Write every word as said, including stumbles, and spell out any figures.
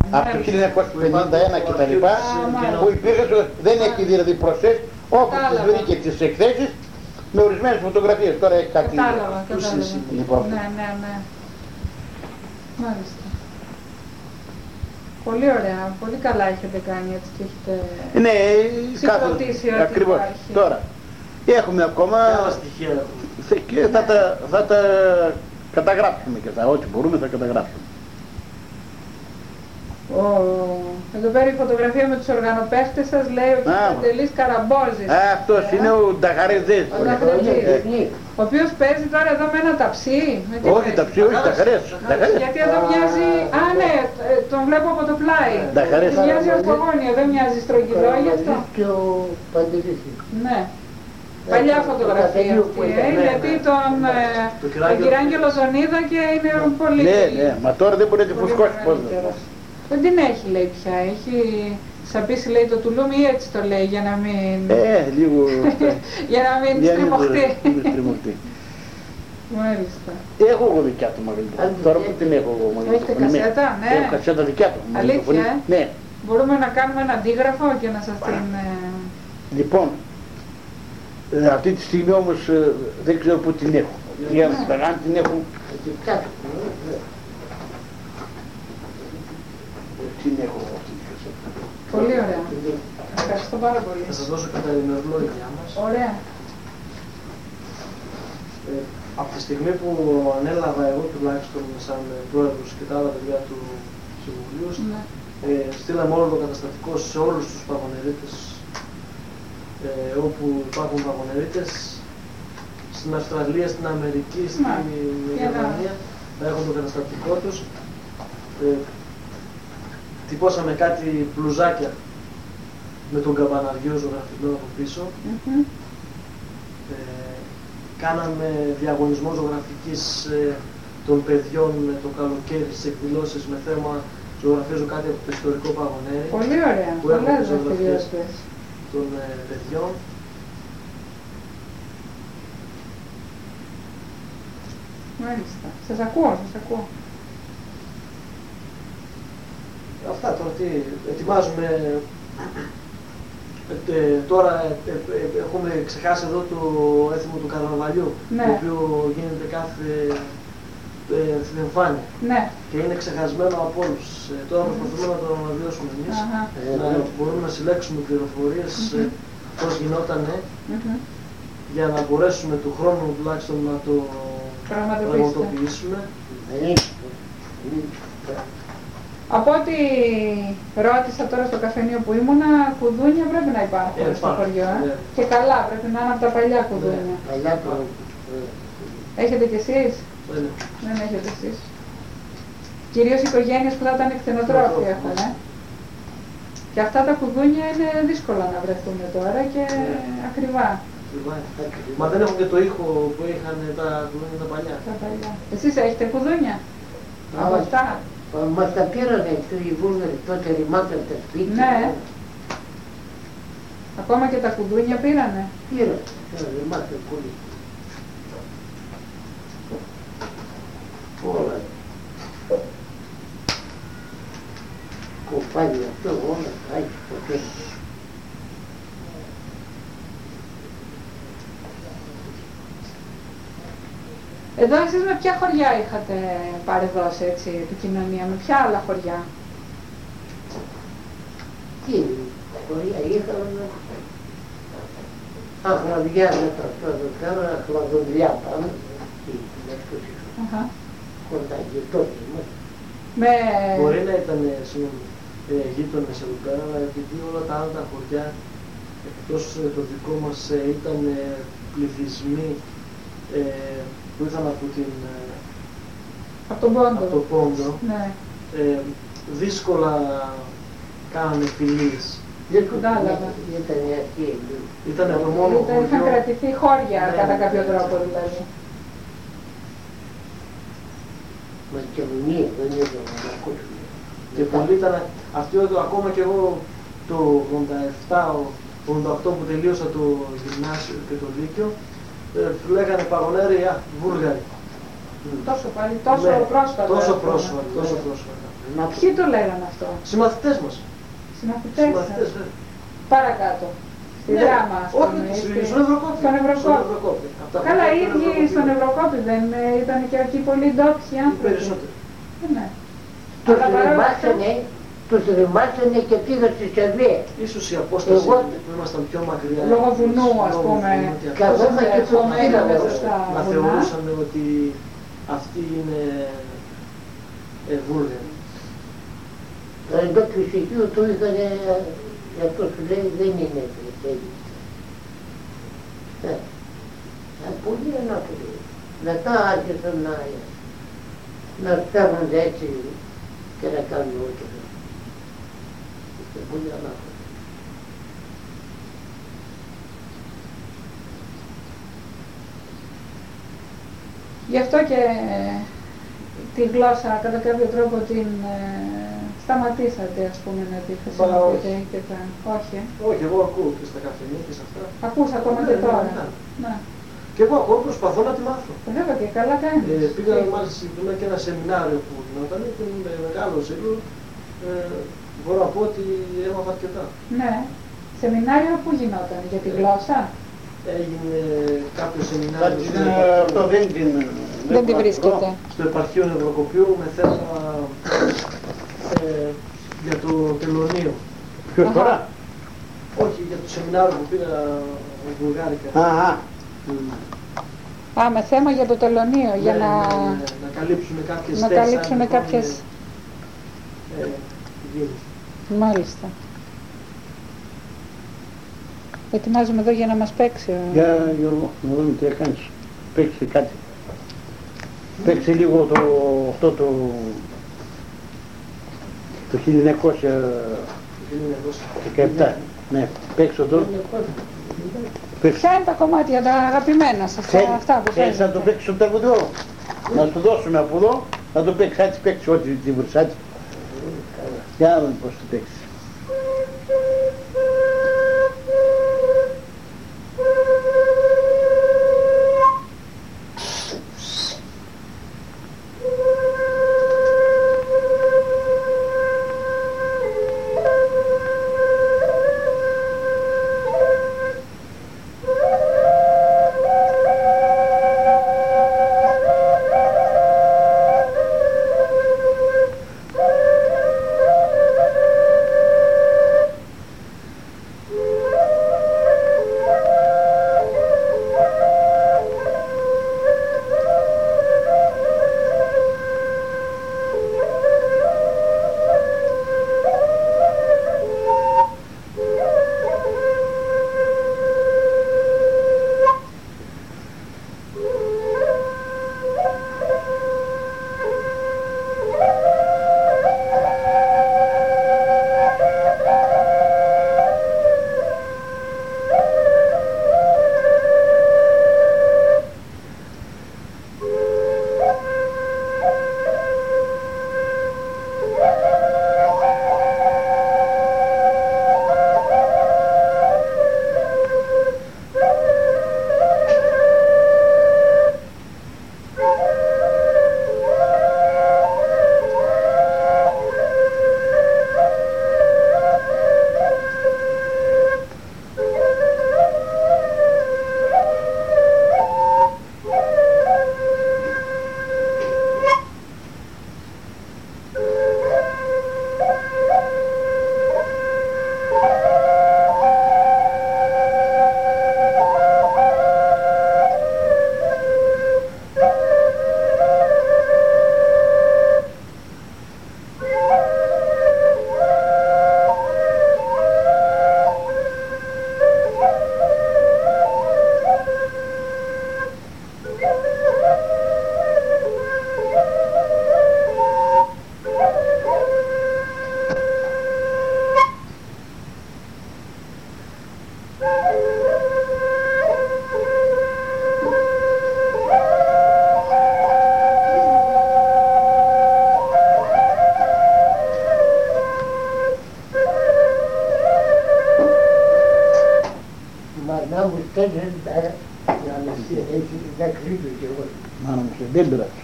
από το χίλια εννιακόσια πενήντα ένα και τα λοιπά, που υπήρχε, δεν έχει δηλαδή προσθέσει, όπου τις βρήκε τις εκθέσεις, με ορισμένες φωτογραφίες. Τώρα έχει κάτι... Κατάλαβα, κατάλαβα. Λοιπόν. Ναι, ναι, ναι. Μάλιστα. Πολύ ωραία, πολύ καλά έχετε κάνει έτσι και έχετε ναι, συγκροτήσει ό,τι ακριβώς. υπάρχει. Τώρα, έχουμε ακόμα... Και άλλα στοιχεία έχουμε. Και θα, τα, θα τα καταγράψουμε και θα, ό,τι μπορούμε θα καταγράψουμε. Ο... Εδώ πέρα η φωτογραφία με τους οργανοπαίχτες σας λέει ο Παντελής Καραμπόζης. Α, αυτός ε? είναι ο Νταχαρέζης. Ο Νταχαρέζης. Ο οποίος παίζει τώρα εδώ με ένα ταψί. Όχι ταψί, όχι Νταχαρές. Γιατί εδώ μοιάζει... Α, ναι, τον βλέπω από το πλάι. Νταχαρές. Μοιάζει ορθογώνιο, δεν μοιάζει στρογγυλό γι' αυτό. Και ο Παντελής. Ναι. Παλιά φωτογραφία αυτή, ε, γιατί τον, ε, τον Κυράγγελο Ζωνίδα και είναι πολύ... Ναι, ναι, μα τώρα δεν μπορεί να τη φουσκώσει πώς. Δεν την έχει λέει πια, έχει σαπίσει λέει το τουλούμι ή έτσι το λέει για να μην... Ε, λίγο... για να μην στριμωχτεί. στριμωχτεί. Μάλιστα. Έχω εγώ δικιά του μαγνητοφωνή, τώρα που την έχω εγώ μαγνητοφωνή. Έχετε κασέτα, ναι. Έχω κασέτα δικιά του μαγνητοφωνή. Αλήθεια, ε? Ναι. Μπορούμε να κάνουμε ένα αντίγραφο και να σας την... Λοιπόν, αυτή τη στιγμή όμως δεν ξέρω πού την έχω. Για να σας αν την έχω... Την έχω αυτή τη κασέτα. Πολύ ωραία. Ευχαριστώ πάρα πολύ. Θα σας δώσω και τα ημερολόγια μας. Ωραία. Ε, από τη στιγμή που ανέλαβα εγώ τουλάχιστον σαν πρόεδρος και τα άλλα παιδιά του Συμβουλίου, ναι. ε, στείλαμε όλο το καταστατικό σε όλους τους παγωνερίτες ε, όπου υπάρχουν παγωνερίτες, στην Αυστραλία, στην Αμερική, στην Γερμανία, να έχουν το καταστατικό τους. Ε, τυπώσαμε κάτι μπλουζάκια με τον καμπαναριό ζωγραφισμένο από πίσω. Mm-hmm. ε, κάναμε διαγωνισμό ζωγραφικής ε, των παιδιών με το καλοκαίρι στις εκδηλώσεις με θέμα ζωγραφίζω κάτι από το ιστορικό Παγωνέρι. Πολύ ωραία, που πολλές έχουν ζωγραφίες των ε, παιδιών. Μάλιστα. Σας ακούω, σας ακούω. Αυτά τώρα τι, ετοιμάζουμε, ε, τώρα ε, ε, έχουμε ξεχάσει εδώ το έθιμο του καρναβαλιού, ναι. Το οποίο γίνεται κάθε ε, στην εμφάνεια ναι. Και είναι ξεχασμένο από όλους. Ε, τώρα προσπαθούμε mm-hmm. να το αναβιώσουμε εμείς, uh-huh. να μπορούμε να συλλέξουμε πληροφορίες mm-hmm. ε, πώς γινότανε, mm-hmm. για να μπορέσουμε του χρόνου τουλάχιστον να το πραγματοποιήσουμε. Από ό,τι ρώτησα τώρα στο καφενείο που ήμουνα, κουδούνια πρέπει να υπάρχουν yeah, στο χωριό. Ε? Yeah. Και καλά, πρέπει να είναι από τα παλιά κουδούνια. Yeah. Παλιά το... Έχετε κι εσείς? Yeah. Δεν έχετε εσείς. Κυρίως οι οικογένειες που θα ήταν εκτενοτρόφοι έχουν. Ε? Και αυτά τα κουδούνια είναι δύσκολα να βρεθούν τώρα και yeah. ακριβά. Μα δεν έχουν και το ήχο που είχαν τα κουδούνια τα παλιά. Τα παλιά. Εσείς έχετε κουδούνια? Yeah. Από αυτά? Μας τα πήρανε οι Βούλγαροι τότε, ρημάταν τα σπίτια. Ναι. Ακόμα και τα κουδούνια πήρανε. Πήρανε, ρημάταν πολύ. Όλα. Κοπάνι αυτό, όλα τα έχει ποτέ. Εδώ εσείς με ποια χωριά είχατε παρεδώσει έτσι επικοινωνία, με ποια άλλα χωριά? Τι χωριά είχαμε, αγραδιά με τα αυτό εδώ πέρα, χλαδοδουλιά πάνω, τι λέσκος είχαμε, κοντά γειτόνες μας. Με... Μπορεί να ήταν ε, γείτονες εδώ πέρα, αλλά επειδή όλα τα άλλα τα χωριά, εκτός το δικό μας ε, ήταν ε, πληθυσμοί, ε, που ήρθαν από την... Από τον Πόντο. Από τον Πόντο. Ναι. Ε, δύσκολα κάνανε φιλίες. Δεν κατάλαβα. Ήταν η αρχή. Ήταν το μόνο χωριό. Είχαν κρατηθεί χώρια ναι, κατά κάποιο τρόπο δηλαδή. Μα και μνήμη δεν ήταν να ακούσουμε. Και πολλοί ήταν... Αυτοί ακόμα και εγώ το ογδόντα επτά ογδόντα οκτώ που τελείωσα το γυμνάσιο και το λύκειο, Ε, λέγανε Παγωνέρι, α, Βούλγαροι. Τόσο πάλι, τόσο ναι, πρόσφατα. Τόσο πρόσφατα, τόσο πρόσφατα. Ποιοι το λέγανε αυτό? Συμμαθητές μας. Συμμαθητές. Συμμαθητές, ναι. Παρακάτω. Στη Ναι. δράμα, ας Όχι, πούμε. στον στη- Ευρωκόπη. Στον Ευρωκόπη. Ευρωκόπη. Από τα Καλά, οι παιδιά του ίδιοι Ευρωκόπη. στον Ευρωκόπη δεν ε, ήταν και εκεί πολύ ντόπιοι Οι άνθρωποι. περισσότεροι. Ε, ναι. Τους Αλλά παρόλα αυτά, ρημάσανε, τους ρημάσανε και πήγαν στη Σερβία. Ίσως η απόσταση Εγώ- που ήμασταν πιο μακριά. Λόγω βουνού, ας λόγω πούμε. βουνού, ότι Και αυτό- ακόμα και Ακόμα τους είδαμε πήγαμε. στα να βουνά. θεωρούσαν ότι αυτοί είναι ε, Βούλγαροι. Το εντόπιο στοιχείο του είχαν, γι' αυτό σου λέει δεν είναι έτσι. Ε, ε, πολύ ανάποδο. Μετά άρχισαν να, να στέλνονται έτσι και να κάνουν ό,τι θέλουν. Και πολύ ανάποδο. Γι' αυτό και τη γλώσσα κατά κάποιο τρόπο την ε, σταματήσατε, ας πούμε, να τη χρησιμοποιείτε όχι. και τα... Όχι. ε. Όχι, εγώ ακούω και στα καφενεία και σε αυτά. Ακούς ακόμα Ναι, και ναι, τώρα. ναι. Ναι. Και εγώ ακούω, προσπαθώ να τη μάθω. Βέβαια και καλά κάνεις. Ε, πήγα μάλιστα συγκεκριμένα και ένα σεμινάριο που γινόταν και με μεγάλο ζήλο ε, μπορώ να πω ότι έμαθα αρκετά. Ναι. Σεμινάριο που γινόταν, για τη γλώσσα. Έγινε κάποιο σεμινάριο Κάτι, στο, ε, επαρχείο, Αυτό δεν την... Δεν τη βρίσκεται. στο επαρχείο Ευρωκοπίου με θέμα ε, για το τελωνίο. Ποιος Αχα. τώρα? Όχι, για το σεμινάριο που πήγα βουλγάρικα. Α, α. Mm. Α, με θέμα για το τελωνίο, για Ναι, να... ναι, ναι, να καλύψουν κάποιες να θέσεις, καλύψουν αν υπάρχουν, κάποιες... ε, γίνεις. Μάλιστα. Ετοιμάζουμε εδώ για να μας παίξει. ο- Για Γιώργο, να δούμε τι έκανες. Παίξει κάτι. Παίξει λίγο το, αυτό το, το χίλια εννιακόσια δεκαεπτά. Ναι, παίξω το. Παίξω. Ποια είναι τα κομμάτια, τα αγαπημένα σας, Θέλει- αυτά που Θέλεις να το παίζετε? παίξεις στο τραγουδιό. Να σου δώσουμε από εδώ, να το παίξεις, έτσι παίξεις ό,τι τη βρυσάτσι. Για να δούμε πώς το παίξεις. Μάνα μου στέλνει να έχει να κρύβει και εγώ. Μάνα μου, δεν πειράζει.